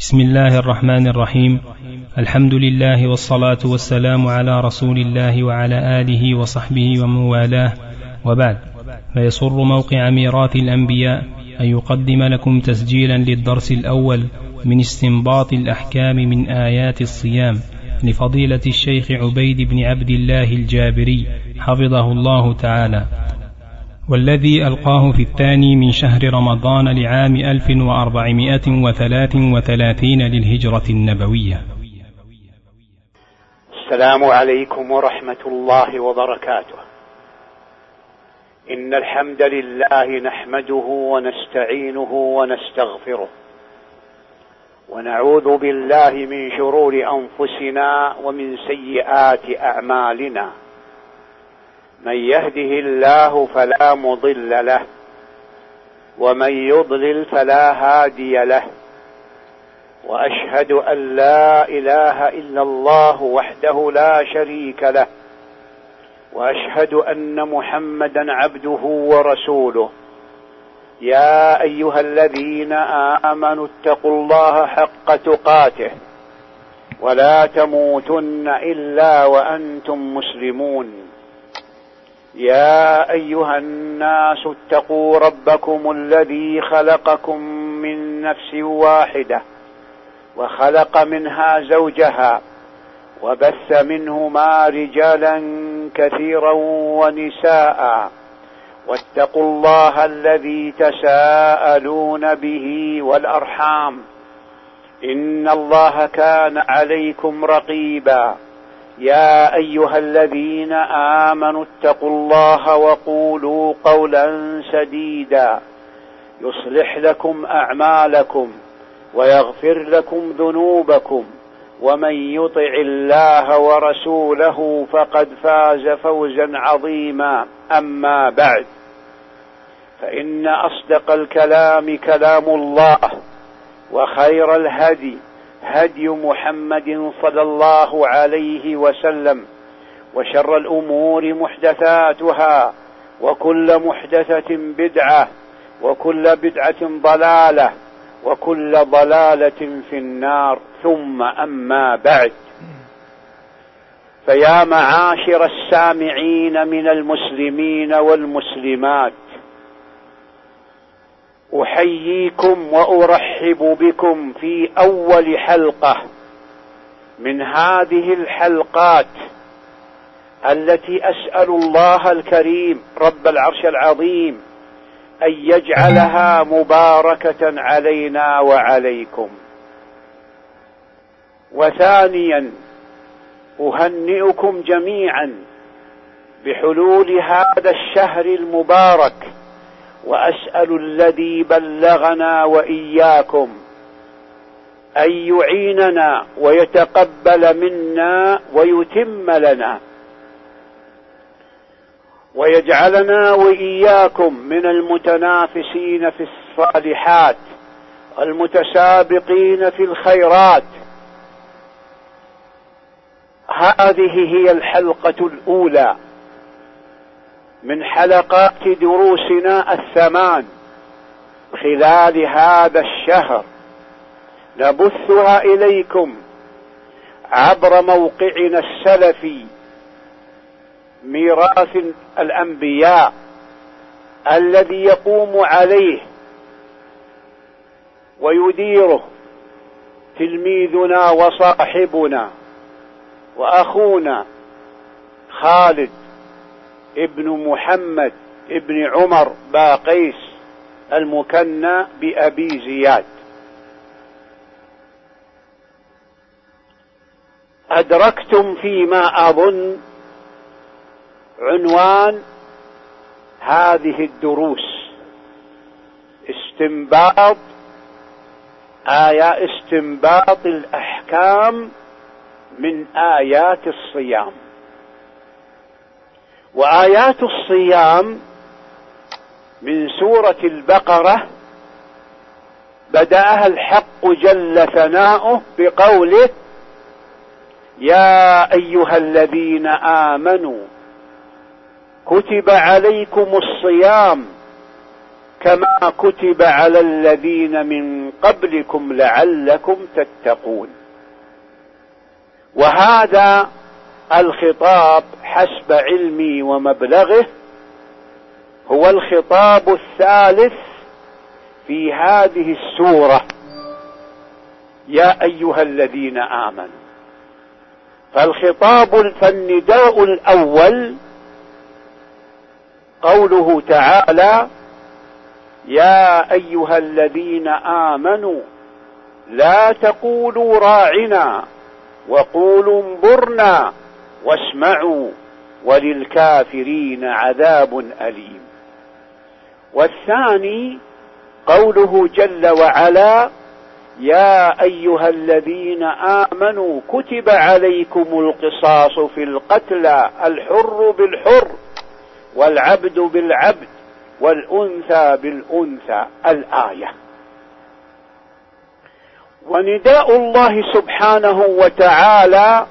بسم الله الرحمن الرحيم. الحمد لله والصلاة والسلام على رسول الله وعلى آله وصحبه ومن والاه، وبعد. فيسر موقع ميراث الأنبياء أن يقدم لكم تسجيلا للدرس الأول من استنباط الأحكام من آيات الصيام لفضيلة الشيخ عبيد بن عبد الله الجابري حفظه الله تعالى، والذي ألقاه في الثاني من شهر رمضان لعام 1433 للهجرة النبوية. السلام عليكم ورحمة الله وبركاته. إن الحمد لله نحمده ونستعينه ونستغفره، ونعوذ بالله من شرور أنفسنا ومن سيئات أعمالنا. من يهده الله فلا مضل له، ومن يضلل فلا هادي له، وأشهد أن لا إله إلا الله وحده لا شريك له، وأشهد أن محمدا عبده ورسوله. يا أيها الذين آمنوا اتقوا الله حق تقاته ولا تموتن إلا وأنتم مسلمون. يا أيها الناس اتقوا ربكم الذي خلقكم من نفس واحدة وخلق منها زوجها وبث منهما رجالا كثيرا ونساء، واتقوا الله الذي تساءلون به والأرحام، إن الله كان عليكم رقيبا. يا أيها الذين آمنوا اتقوا الله وقولوا قولا سديدا يصلح لكم أعمالكم ويغفر لكم ذنوبكم، ومن يطع الله ورسوله فقد فاز فوزا عظيما. أما بعد، فإن أصدق الكلام كلام الله، وخير الهدي هدي محمد صلى الله عليه وسلم، وشر الأمور محدثاتها، وكل محدثة بدعة، وكل بدعة ضلالة، وكل ضلالة في النار. ثم أما بعد، فيا معاشر السامعين من المسلمين والمسلمات، أحييكم وأرحب بكم في أول حلقة من هذه الحلقات التي أسأل الله الكريم رب العرش العظيم أن يجعلها مباركة علينا وعليكم. وثانيا، أهنئكم جميعا بحلول هذا الشهر المبارك، وأسأل الذي بلغنا وإياكم أن يعيننا ويتقبل منا ويتم لنا، ويجعلنا وإياكم من المتنافسين في الصالحات المتسابقين في الخيرات. هذه هي الحلقة الأولى من حلقات دروسنا الثمان خلال هذا الشهر، نبثها إليكم عبر موقعنا السلفي ميراث الأنبياء، الذي يقوم عليه ويديره تلميذنا وصاحبنا وأخونا خالد ابن محمد ابن عمر باقيس المكنى بأبي زياد. أدركتم فيما أظن عنوان هذه الدروس استنباط الأحكام من آيات الصيام. وآيات الصيام من سورة البقرة بدأها الحق جل ثناؤه بقوله: يا أيها الذين آمنوا كتب عليكم الصيام كما كتب على الذين من قبلكم لعلكم تتقون. وهذا الخطاب حسب علمي ومبلغه هو الخطاب الثالث في هذه السورة، يا أيها الذين آمنوا. فالنداء الأول قوله تعالى: يا أيها الذين آمنوا لا تقولوا راعنا وقولوا انظرنا واسمعوا وللكافرين عذاب أليم. والثاني قوله جل وعلا: يا أيها الذين آمنوا كتب عليكم القصاص في القتلى الحر بالحر والعبد بالعبد والأنثى بالأنثى، الآية. ونداء الله سبحانه وتعالى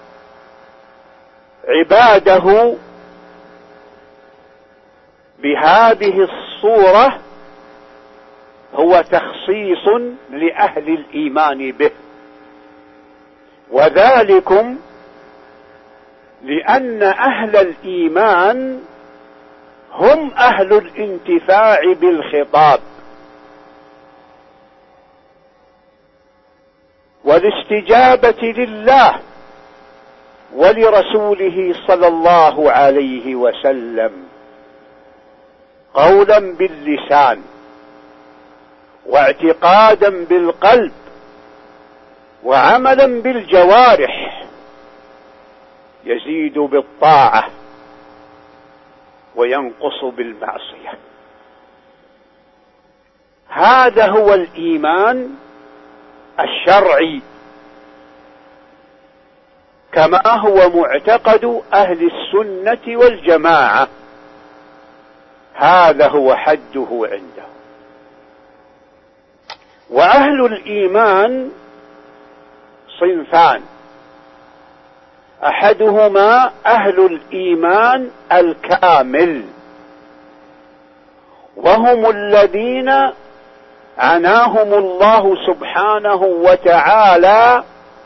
عباده بهذه الصورة هو تخصيص لأهل الإيمان به، وذلكم لأن أهل الإيمان هم أهل الانتفاع بالخطاب والاستجابة لله ولرسوله صلى الله عليه وسلم قولا باللسان واعتقادا بالقلب وعملا بالجوارح، يزيد بالطاعة وينقص بالمعصية. هذا هو الإيمان الشرعي كما هو معتقد أهل السنة والجماعة، هذا هو حده عنده. وأهل الإيمان صنفان: أحدهما أهل الإيمان الكامل، وهم الذين عناهم الله سبحانه وتعالى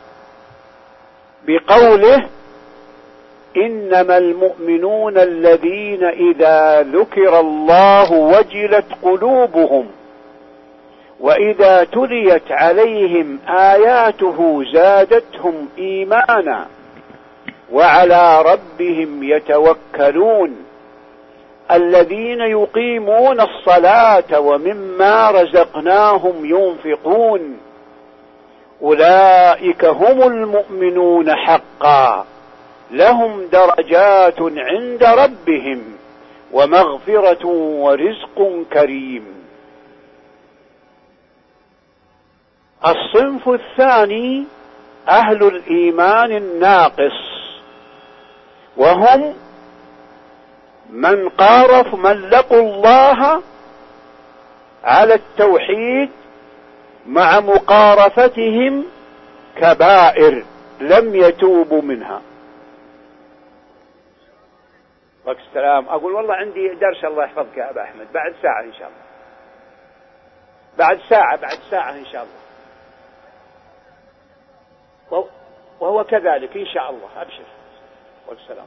بقوله: إنما المؤمنون الذين إذا ذكر الله وجلت قلوبهم وإذا تليت عليهم آياته زادتهم إيمانا وعلى ربهم يتوكلون الذين يقيمون الصلاة ومما رزقناهم ينفقون أولئك هم المؤمنون حقا لهم درجات عند ربهم ومغفرة ورزق كريم. الصنف الثاني أهل الإيمان الناقص، وهم من لقوا الله على التوحيد مع مقارفتهم كبائر لم يتوبوا منها. السلام. أقول والله عندي درس، الله يحفظك يا أبا أحمد، بعد ساعة إن شاء الله، بعد ساعة إن شاء الله، وهو كذلك إن شاء الله، أبشر والسلام.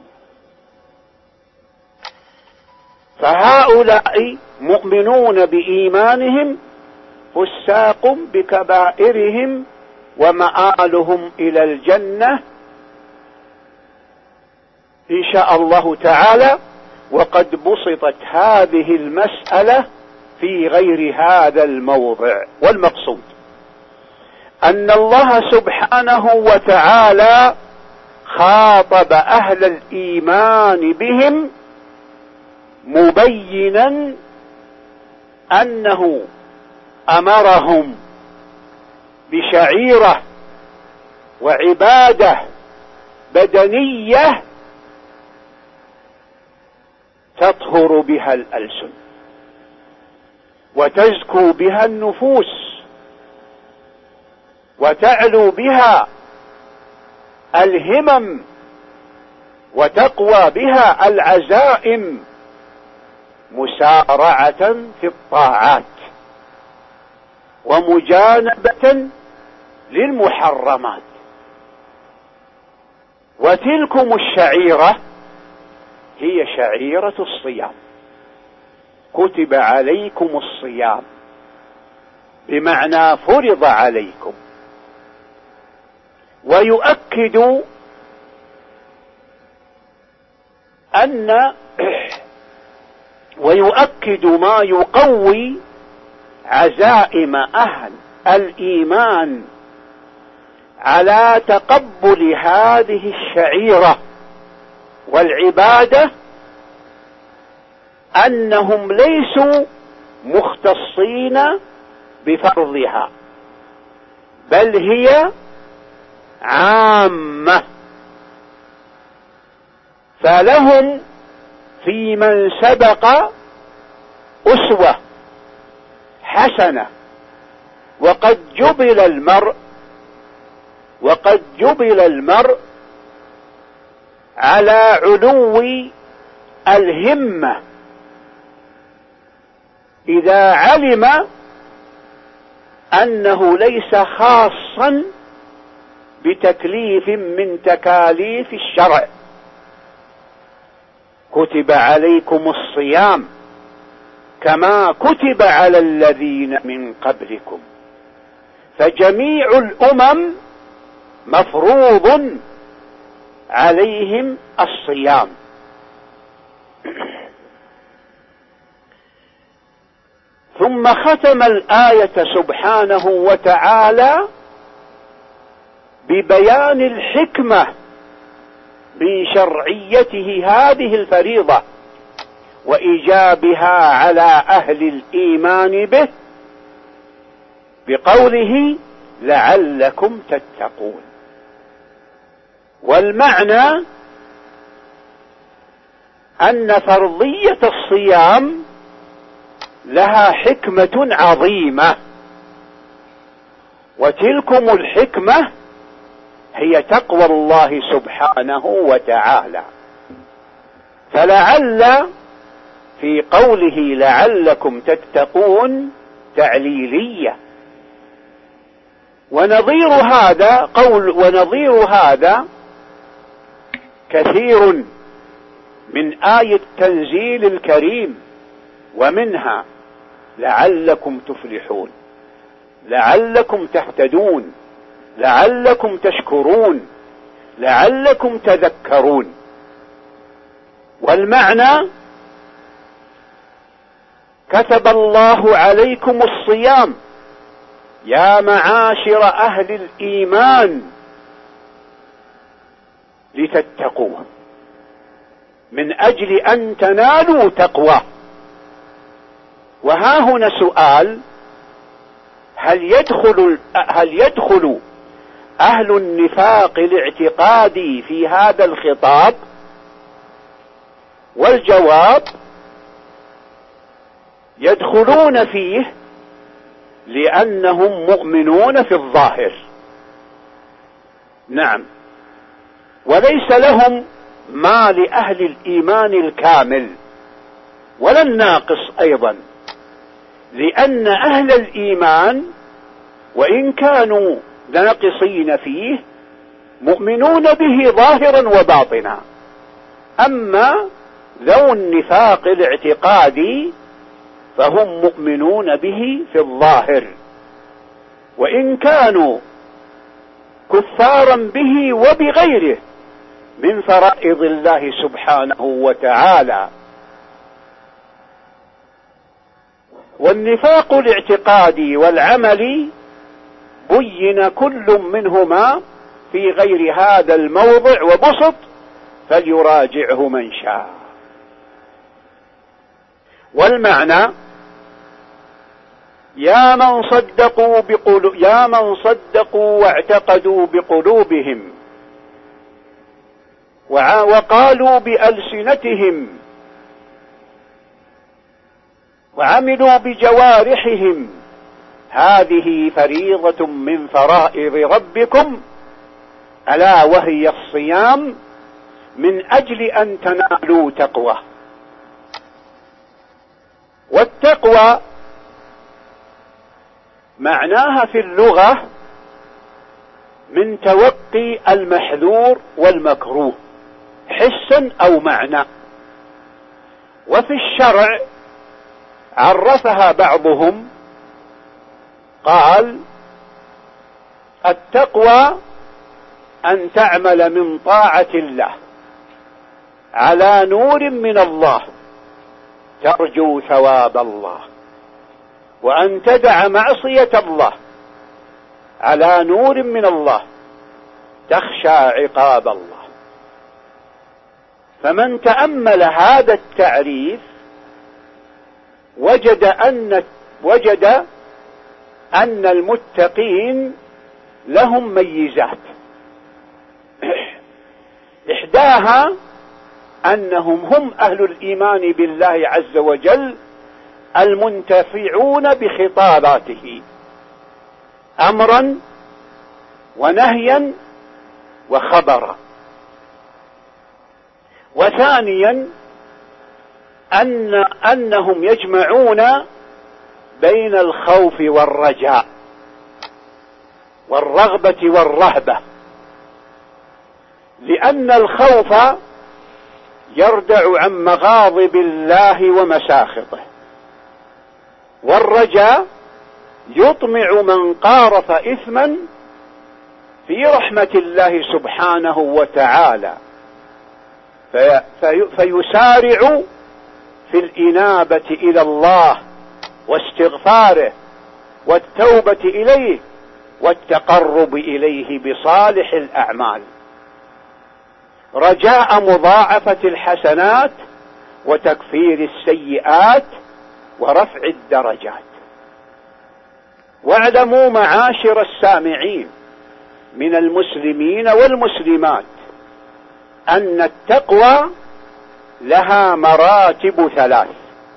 فهؤلاء مؤمنون بإيمانهم فساق بكبائرهم ومآلهم إلى الجنة إن شاء الله تعالى. وقد بسطت هذه المسألة في غير هذا الموضع. والمقصود أن الله سبحانه وتعالى خاطب أهل الإيمان بهم مبينا أنه أمرهم بشعيرة وعبادة بدنية تطهر بها الألسن وتزكو بها النفوس وتعلو بها الهمم وتقوى بها العزائم مسارعة في الطاعات ومجانبة للمحرمات. وتلكم الشعيرة هي شعيرة الصيام. كتب عليكم الصيام بمعنى فرض عليكم. ويؤكد ما يقوي عزائم أهل الإيمان على تقبل هذه الشعيرة والعبادة أنهم ليسوا مختصين بفرضها، بل هي عامة، فلهم في من سبق أسوة حسنة. وقد جبل المرء على علو الهمة إذا علم أنه ليس خاصا بتكليف من تكاليف الشرع. كتب عليكم الصيام كما كتب على الذين من قبلكم. فجميع الأمم مفروض عليهم الصيام. ثم ختم الآية سبحانه وتعالى ببيان الحكمة من شرعيته هذه الفريضة وإيجابها على أهل الإيمان به بقوله لعلكم تتقون. والمعنى أن فرضية الصيام لها حكمة عظيمة، وتلكم الحكمة هي تقوى الله سبحانه وتعالى. فلعل في قوله لعلكم تتقون تعليلية. ونظير هذا كثير من آية التنزيل الكريم، ومنها لعلكم تفلحون، لعلكم تهتدون، لعلكم تشكرون، لعلكم تذكرون. والمعنى كتب الله عليكم الصيام يا معاشر أهل الإيمان لتتقوه، من أجل أن تنالوا تقوى. وها هنا سؤال: هل يدخل أهل النفاق الاعتقادي في هذا الخطاب؟ والجواب: يدخلون فيه لأنهم مؤمنون في الظاهر، نعم، وليس لهم ما لأهل الإيمان الكامل ولا الناقص أيضا، لأن أهل الإيمان وإن كانوا ناقصين فيه مؤمنون به ظاهرا وباطنا. أما ذو النفاق الاعتقادي فهم مؤمنون به في الظاهر، وإن كانوا كفارا به وبغيره من فرائض الله سبحانه وتعالى. والنفاق الاعتقادي والعملي بين كل منهما في غير هذا الموضع وبسط، فليراجعه من شاء. والمعنى: يا من صدقوا واعتقدوا بقلوبهم وقالوا بألسنتهم وعملوا بجوارحهم، هذه فريضة من فرائض ربكم، ألا وهي الصيام، من أجل أن تنالوا تقوى. والتقوى معناها في اللغة من توقي المحذور والمكروه حسا أو معنى، وفي الشرع عرفها بعضهم قال: التقوى أن تعمل من طاعة الله على نور من الله ترجو ثواب الله، وأن تدع معصية الله على نور من الله تخشى عقاب الله. فمن تأمل هذا التعريف وجد أن المتقين لهم ميزات، إحداها أنهم هم أهل الإيمان بالله عز وجل المنتفعون بخطاباته أمرا ونهيا وخبرا. وثانيا أنهم يجمعون بين الخوف والرجاء والرغبة والرهبة، لأن الخوف يردع عن مغاضب الله ومساخطه، والرجاء يطمع من قارف إثما في رحمة الله سبحانه وتعالى، فيسارع في الإنابة إلى الله واستغفاره والتوبة إليه والتقرب إليه بصالح الأعمال، رجاء مضاعفة الحسنات وتكفير السيئات ورفع الدرجات. واعلموا معاشر السامعين من المسلمين والمسلمات أن التقوى لها مراتب ثلاث: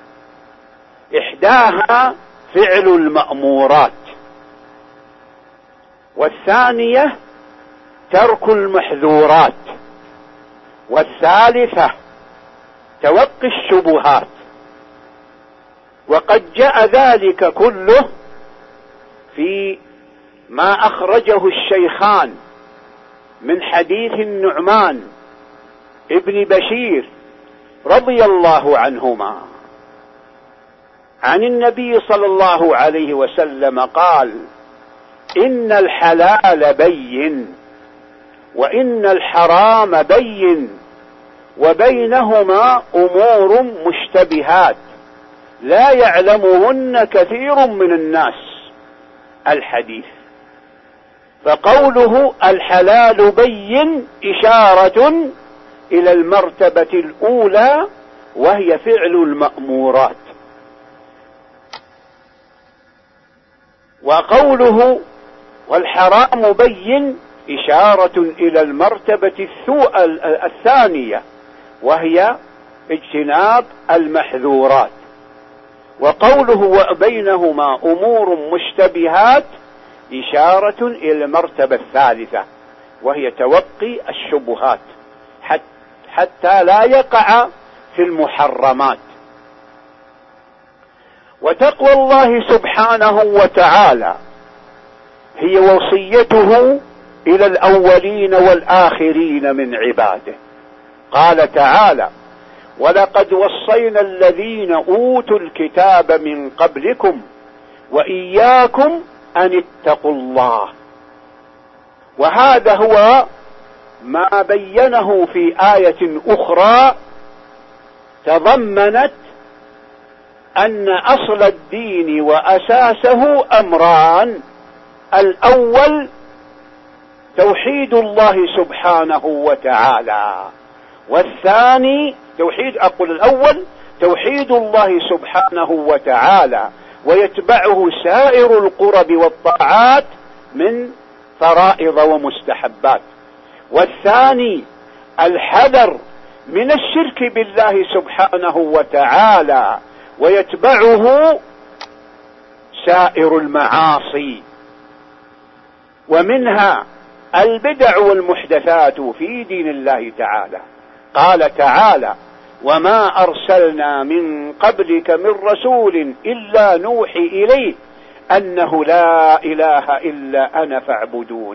إحداها فعل المأمورات، والثانية ترك المحذورات، والثالثة توقي الشبهات. وقد جاء ذلك كله في ما أخرجه الشيخان من حديث النعمان ابن بشير رضي الله عنهما عن النبي صلى الله عليه وسلم قال: إن الحلال بين وإن الحرام بين وبينهما أمور مشتبهات لا يعلمهن كثير من الناس. الحديث. فقوله الحلال بين إشارة إلى المرتبة الأولى وهي فعل المأمورات، وقوله والحرام بين إشارة إلى المرتبة الثانية وهي اجتناب المحذورات، وقوله وبينهما أمور مشتبهات إشارة إلى المرتبة الثالثة وهي توقي الشبهات حتى لا يقع في المحرمات. وتقوى الله سبحانه وتعالى هي وصيته إلى الأولين والآخرين من عباده. قال تعالى: ولقد وصينا الذين أوتوا الكتاب من قبلكم وإياكم أن اتقوا الله. وهذا هو ما بينه في آية أخرى تضمنت أن أصل الدين وأساسه أمران: الأول توحيد الله سبحانه وتعالى، والثاني الأول توحيد الله سبحانه وتعالى ويتبعه سائر القرب والطاعات من فرائض ومستحبات، والثاني الحذر من الشرك بالله سبحانه وتعالى ويتبعه سائر المعاصي، ومنها البدع والمحدثات في دين الله تعالى. قال تعالى: وما أرسلنا من قبلك من رسول إلا نوحي إليه أنه لا إله إلا أنا فاعبدون.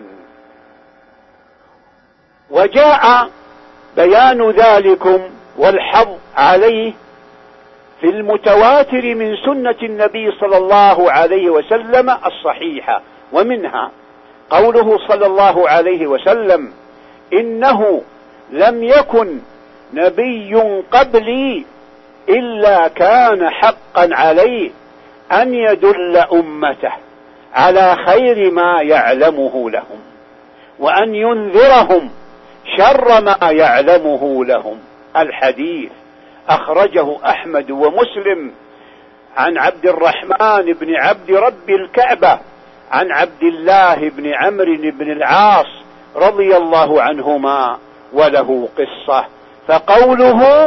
وجاء بيان ذلكم والحظ عليه في المتواتر من سنة النبي صلى الله عليه وسلم الصحيحة، ومنها قوله صلى الله عليه وسلم: إنه لم يكن نبي قبلي إلا كان حقا عليه أن يدل أمته على خير ما يعلمه لهم، وأن ينذرهم شر ما يعلمه لهم. الحديث أخرجه أحمد ومسلم عن عبد الرحمن بن عبد رب الكعبة عن عبد الله بن عمرو بن العاص رضي الله عنهما، وله قصة. فقوله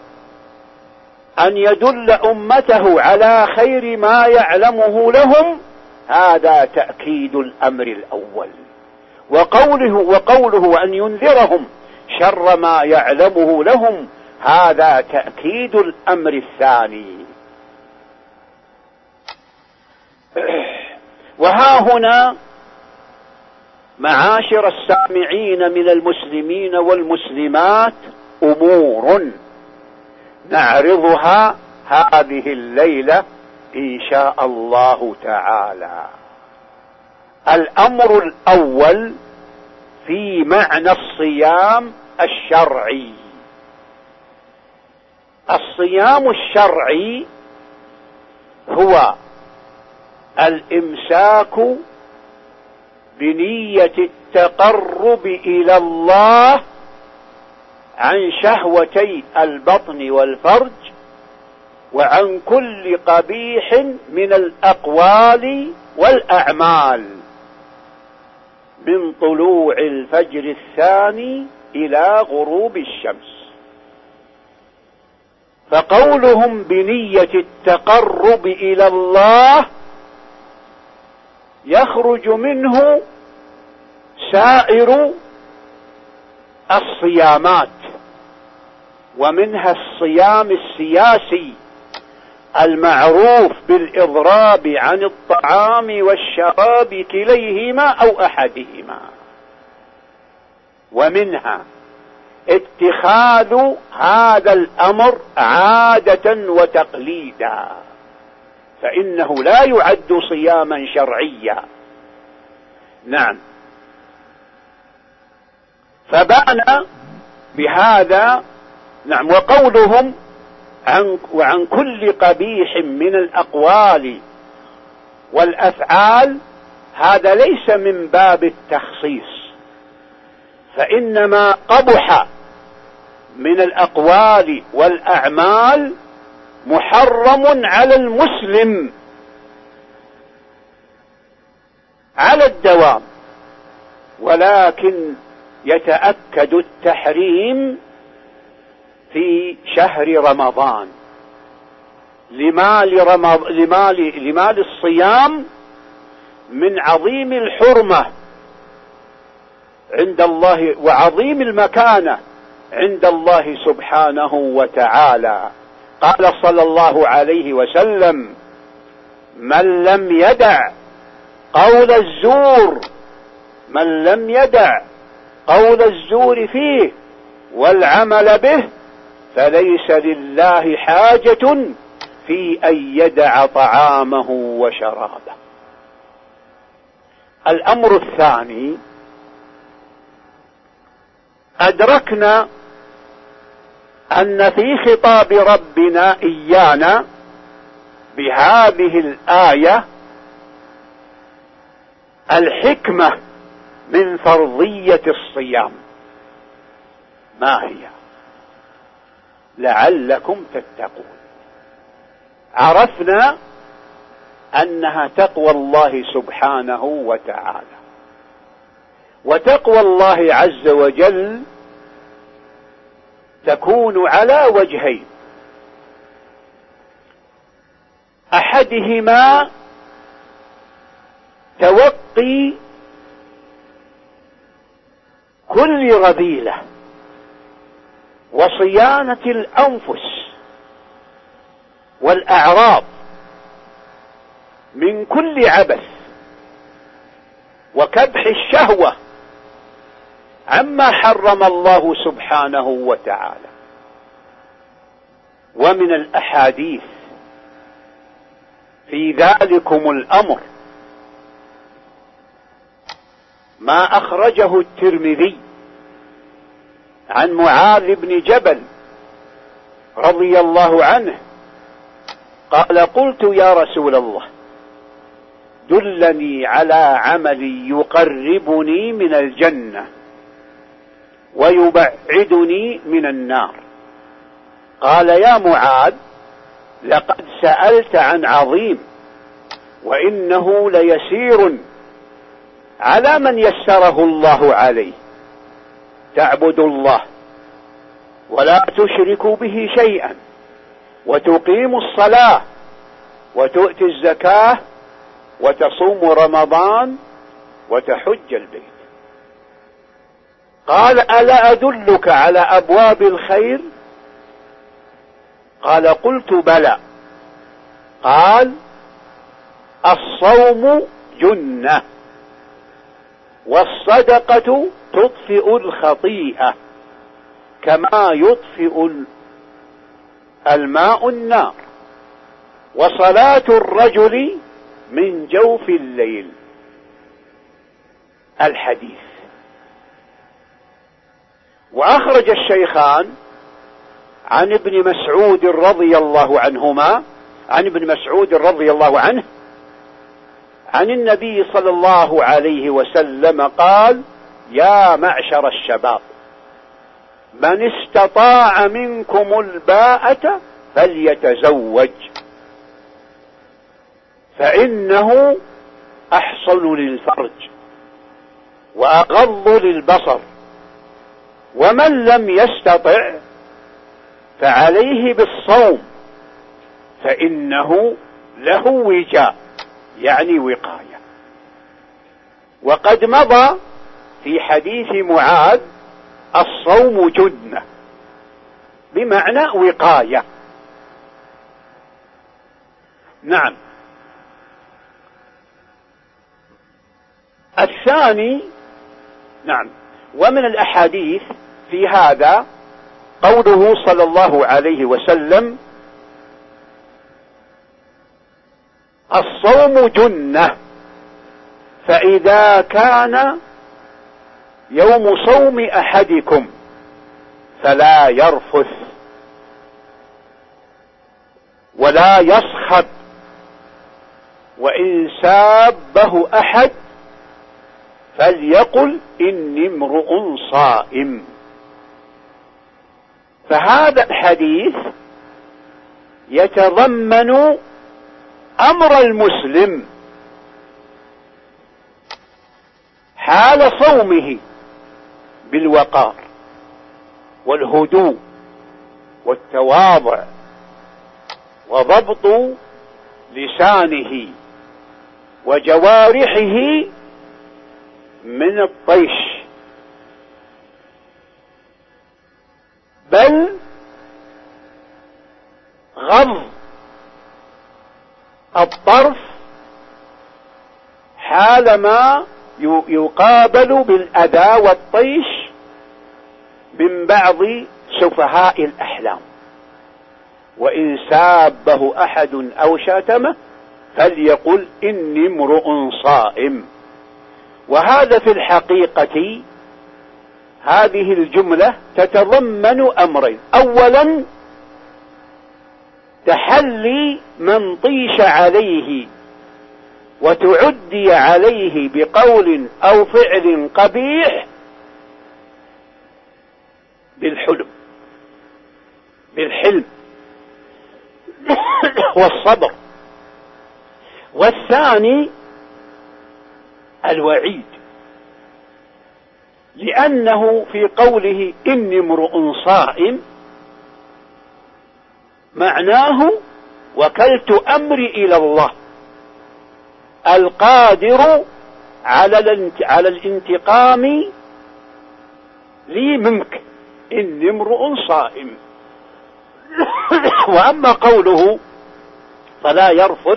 أن يدل أمته على خير ما يعلمه لهم هذا تأكيد الأمر الأول، وقوله أن ينذرهم شر ما يعلمه لهم هذا تأكيد الأمر الثاني. وها هنا معاشر السامعين من المسلمين والمسلمات أمور نعرضها هذه الليلة إن شاء الله تعالى. الأمر الأول في معنى الصيام الشرعي. الصيام الشرعي هو الإمساك بنية التقرب إلى الله عن شهوتي البطن والفرج، وعن كل قبيح من الأقوال والأعمال، من طلوع الفجر الثاني إلى غروب الشمس. فقولهم بنية التقرب إلى الله يخرج منه سائر الصيامات، ومنها الصيام السياسي المعروف بالإضراب عن الطعام والشراب كليهما أو أحدهما، ومنها اتخاذ هذا الأمر عادة وتقليدا، فإنه لا يعد صياما شرعيا. نعم، فبان بهذا. نعم، وقولهم وعن كل قبيح من الأقوال والأفعال هذا ليس من باب التخصيص، فإنما قبح من الأقوال والأعمال محرم على المسلم على الدوام، ولكن يتأكد التحريم في شهر رمضان لما للصيام من عظيم الحرمة عند الله وعظيم المكانة عند الله سبحانه وتعالى. قال صلى الله عليه وسلم: من لم يدع قول الزور فيه والعمل به فليس لله حاجة في أن يدع طعامه وشرابه. الأمر الثاني، أدركنا أن في خطاب ربنا إيانا بهذه الآية الحكمة من فرضية الصيام. ما هي؟ لعلكم تتقون. عرفنا أنها تقوى الله سبحانه وتعالى، وتقوى الله عز وجل تكون على وجهين: أحدهما توقي كل رذيلة وصيانة الأنفس والأعراض من كل عبث وكبح الشهوة عما حرم الله سبحانه وتعالى. ومن الأحاديث في ذلكم الأمر ما أخرجه الترمذي عن معاذ بن جبل رضي الله عنه قال: قلت يا رسول الله دلني على عمل يقربني من الجنة ويبعدني من النار. قال: يا معاذ لقد سألت عن عظيم وإنه ليسير على من يسره الله عليه. تعبد الله ولا تشرك به شيئا وتقيم الصلاة وتؤتي الزكاة وتصوم رمضان وتحج البيت. قال: ألا أدلك على أبواب الخير؟ قال: قلت بلى. قال: الصوم جنة والصدقة تطفئ الخطيئة كما يطفئ الماء النار، وصلاة الرجل من جوف الليل. الحديث. وأخرج الشيخان عن ابن مسعود رضي الله عنهما عن ابن مسعود رضي الله عنه عن النبي صلى الله عليه وسلم قال: يا معشر الشباب من استطاع منكم الباءة فليتزوج فإنه أحصن للفرج وأغض للبصر، ومن لم يستطع فعليه بالصوم فإنه له وجاء، يعني وقاية. وقد مضى في حديث معاذ الصوم جنة بمعنى وقاية. نعم. الثاني. نعم. ومن الأحاديث في هذا قوله صلى الله عليه وسلم: الصوم جنة، فإذا كان يوم صوم أحدكم فلا يرفث ولا يصخب، وإن سابه أحد فليقل إني امرؤ صائم. فهذا الحديث يتضمن أمر المسلم حال صومه بالوقار والهدوء والتواضع وضبط لسانه وجوارحه من الطيش، بل غض الطرف حالما يقابل بالأذى والطيش من بعض سفهاء الأحلام. وإن سابه أحد أو شاتمه فليقل إني امرؤ صائم. وهذا في الحقيقة هذه الجملة تتضمن أمرين: أولا تحلي من طيش عليه وتعدي عليه بقول أو فعل قبيح بالحلم والصبر. والثاني الوعيد، لأنه في قوله إني امرؤ صائم معناه وكلت أمري إلى الله القادر على الانتقام لي منك إني امرؤ صائم. وأما قوله فلا يرفث،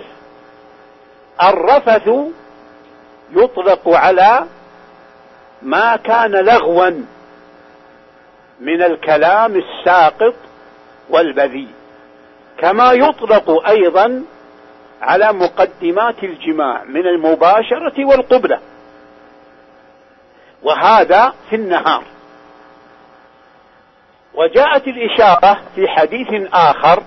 الرفث يطلق على ما كان لغوا من الكلام الساقط والبذيء، كما يطلق أيضا على مقدمات الجماع من المباشرة والقبلة، وهذا في النهار. وجاءت الإشارة في حديث آخر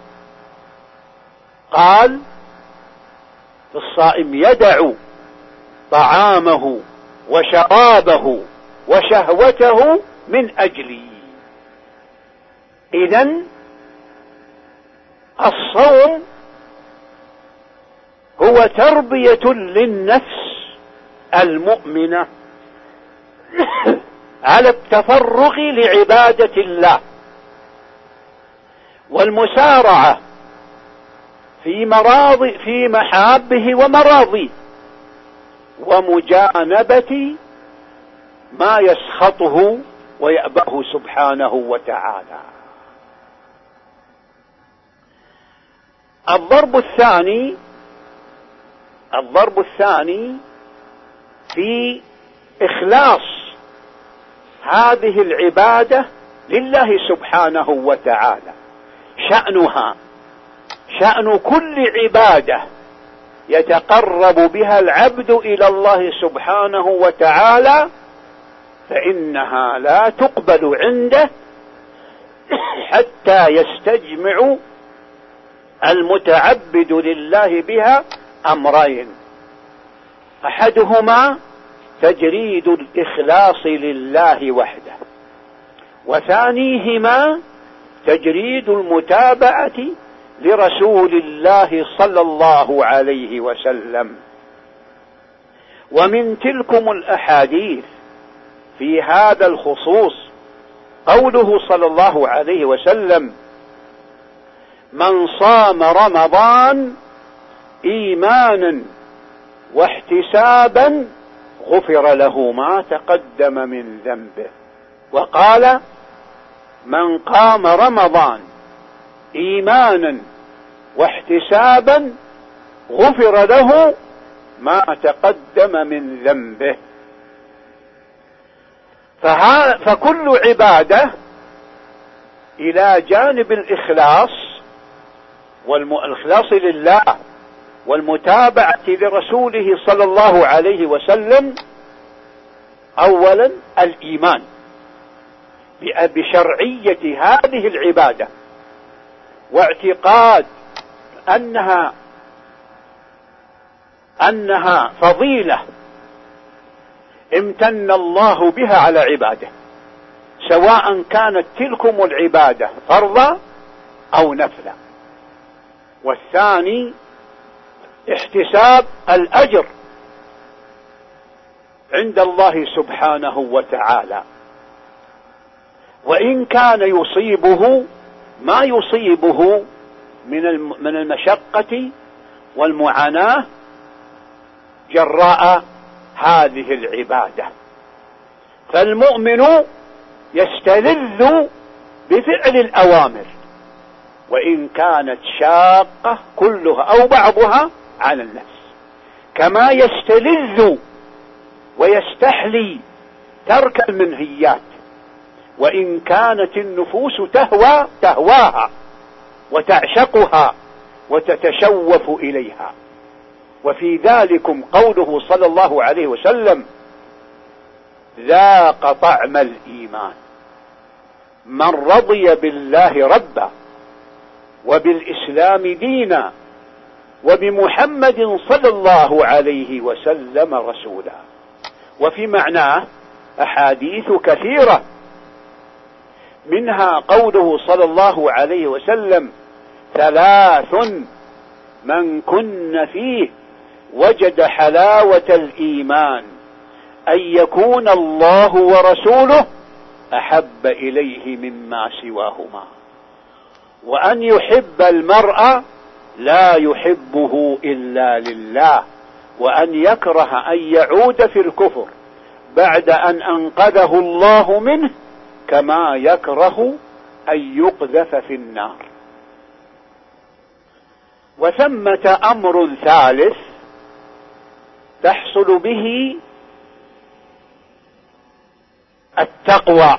قال الصائم يدع طعامه وشرابه وشهوته من أجلي. إذن الصوم هو تربية للنفس المؤمنة على التفرغ لعبادة الله، والمسارعة في محابه ومراضيه، ومجانبة ما يسخطه ويأبه سبحانه وتعالى. الضرب الثاني في إخلاص هذه العبادة لله سبحانه وتعالى. شأن كل عبادة يتقرب بها العبد إلى الله سبحانه وتعالى فإنها لا تقبل عنده حتى يستجمع المتعبد لله بها أمرين: أحدهما تجريد الإخلاص لله وحده، وثانيهما تجريد المتابعة لرسول الله صلى الله عليه وسلم. ومن تلكم الأحاديث في هذا الخصوص قوله صلى الله عليه وسلم: من صام رمضان إيمانا واحتسابا غفر له ما تقدم من ذنبه. وقال: من قام رمضان إيمانا واحتسابا غفر له ما تقدم من ذنبه. فكل عبادة إلى جانب الإخلاص والإخلاص لله والمتابعة لرسوله صلى الله عليه وسلم، أولا الإيمان بشرعية هذه العبادة، واعتقاد أنها فضيلة امتن الله بها على عباده، سواء كانت تلكم العبادة فرضا أو نفلا. والثاني احتساب الأجر عند الله سبحانه وتعالى، وإن كان يصيبه ما يصيبه من المشقة والمعاناة جراء هذه العبادة. فالمؤمن يستلذ بفعل الأوامر وإن كانت شاقة كلها أو بعضها على النفس، كما يستلذ ويستحلي ترك المنهيات وإن كانت النفوس تهواها وتعشقها وتتشوف إليها. وفي ذلكم قوله صلى الله عليه وسلم: ذاق طعم الإيمان من رضي بالله ربا وبالإسلام دينا وبمحمد صلى الله عليه وسلم رسولا. وفي معناه أحاديث كثيرة، منها قوله صلى الله عليه وسلم: ثلاث من كن فيه وجد حلاوة الإيمان: أن يكون الله ورسوله أحب إليه مما سواهما، وأن يحب المرء لا يحبه إلا لله، وأن يكره أن يعود في الكفر بعد أن أنقذه الله منه كما يكره أن يقذف في النار. وثمة أمر ثالث تحصل به التقوى،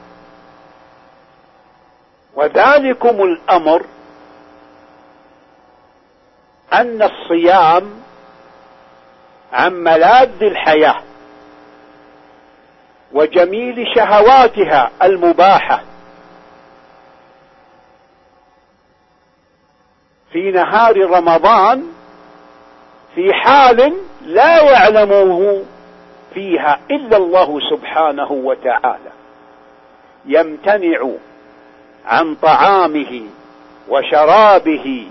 وذلكم الأمر أن الصيام عن ملاذ الحياة وجميل شهواتها المباحة في نهار رمضان في حال لا يعلمه فيها إلا الله سبحانه وتعالى، يمتنع عن طعامه وشرابه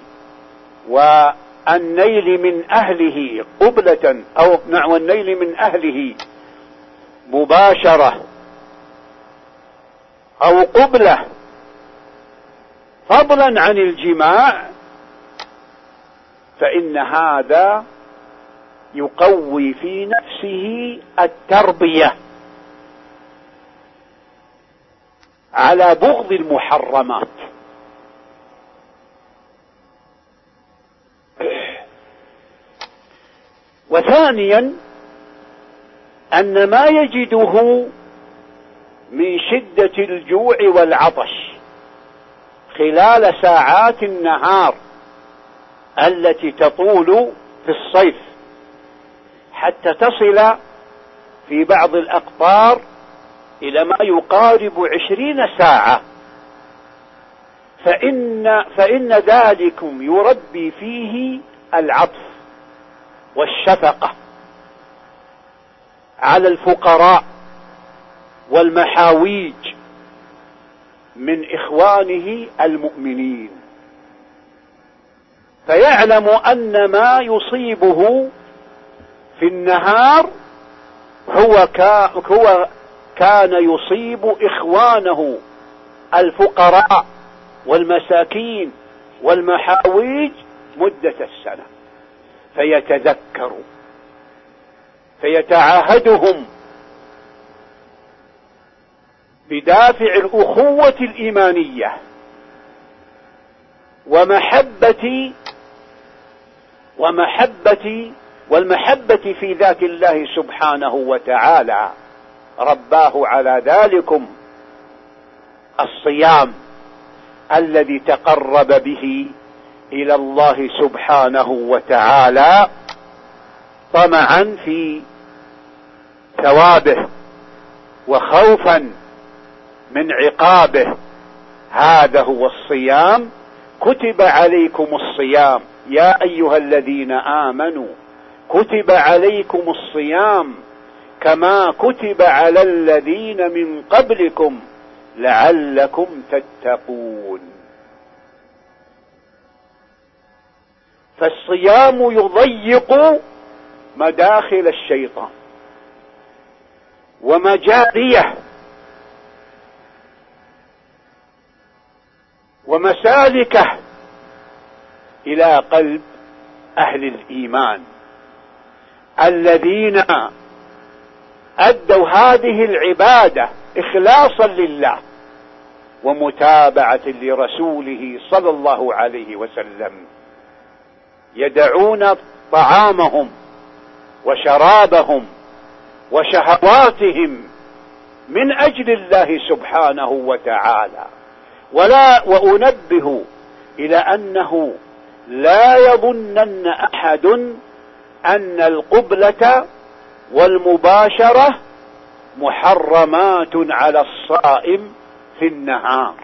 والنيل من أهله قبلة أو النيل من أهله مباشرة أو قبلة، فضلا عن الجماع، فإن هذا يقوي في نفسه التربية على بغض المحرمات. وثانيا أن ما يجده من شدة الجوع والعطش خلال ساعات النهار التي تطول في الصيف حتى تصل في بعض الأقطار إلى ما يقارب 20 ساعة، فإن ذلكم يربي فيه العطف والشفقة على الفقراء والمحاويج من إخوانه المؤمنين، فيعلم أن ما يصيبه في النهار هو كان يصيب إخوانه الفقراء والمساكين والمحاويج مدة السنة، فيتذكر فيتعاهدهم بدافع الأخوة الإيمانية والمحبة في ذات الله سبحانه وتعالى. رباه على ذلكم الصيام الذي تقرب به إلى الله سبحانه وتعالى طمعا في ثوابه وخوفا من عقابه. هذا هو الصيام. كتب عليكم الصيام يا أيها الذين آمنوا كتب عليكم الصيام كما كتب على الذين من قبلكم لعلكم تتقون. فالصيام يضيق مداخل الشيطان ومجاريه ومسالكه إلى قلب أهل الإيمان الذين أدوا هذه العبادة إخلاصا لله ومتابعة لرسوله صلى الله عليه وسلم، يدعون طعامهم وشرابهم وشهواتهم من أجل الله سبحانه وتعالى. وأنبه إلى أنه لا يظنن أحد أن القبلة والمباشرة محرمات على الصائم في النهار،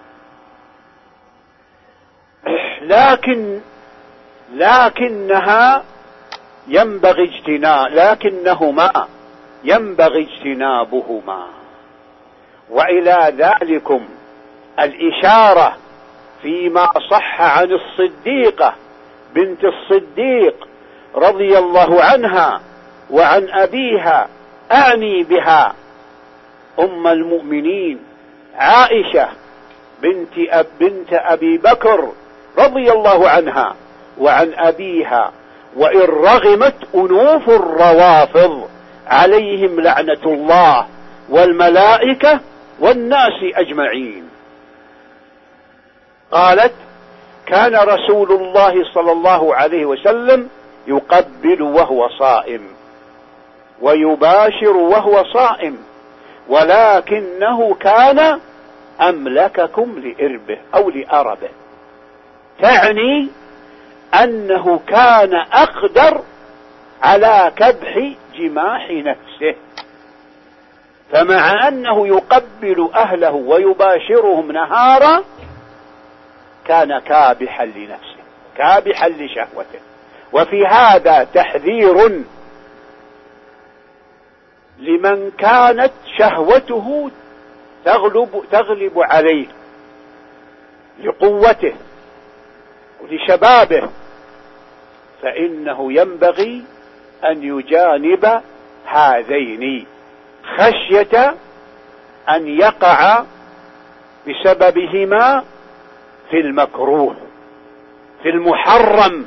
لكنهما ينبغي اجتنابهما. وإلى ذلكم الإشارة فيما صح عن الصديقة بنت الصديق رضي الله عنها وعن أبيها، أعني بها أم المؤمنين عائشة بنت أبي بكر رضي الله عنها وعن أبيها، وإن رغمت أنوف الروافض عليهم لعنة الله والملائكة والناس أجمعين. قالت: كان رسول الله صلى الله عليه وسلم يقبل وهو صائم ويباشر وهو صائم، ولكنه كان أملككم لإربه أو لأربه، تعني أنه كان أقدر على كبح جماح نفسه، فمع أنه يقبل أهله ويباشرهم نهارا كان كابحا لنفسه كابحا لشهوته. وفي هذا تحذير لمن كانت شهوته تغلب عليه لقوته ولشبابه، فإنه ينبغي أن يجانب هذين خشية أن يقع بسببهما في المكروه، في المحرم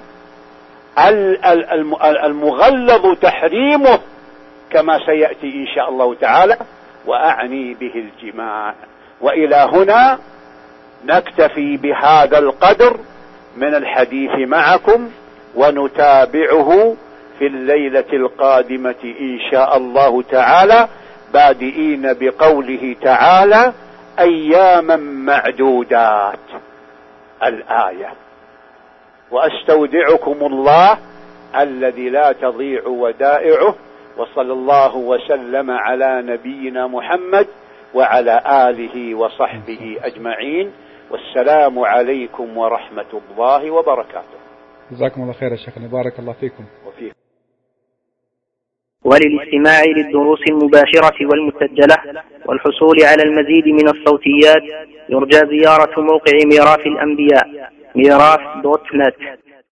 المغلظ تحريمه كما سيأتي إن شاء الله تعالى، وأعني به الجماع. وإلى هنا نكتفي بهذا القدر من الحديث معكم، ونتابعه في الليلة القادمة إن شاء الله تعالى، بادئين بقوله تعالى: أياما معدودات الآية. وأستودعكم الله الذي لا تضيع ودائعه، وصلى الله وسلم على نبينا محمد وعلى آله وصحبه أجمعين، والسلام عليكم ورحمة الله وبركاته. جزاكم الله خير يا شيخنا، بارك الله فيكم وفيكم. وللاستماع للدروس المباشرة والمسجلة والحصول على المزيد من الصوتيات يرجى زيارة موقع ميراث الأنبياء ميراث.net.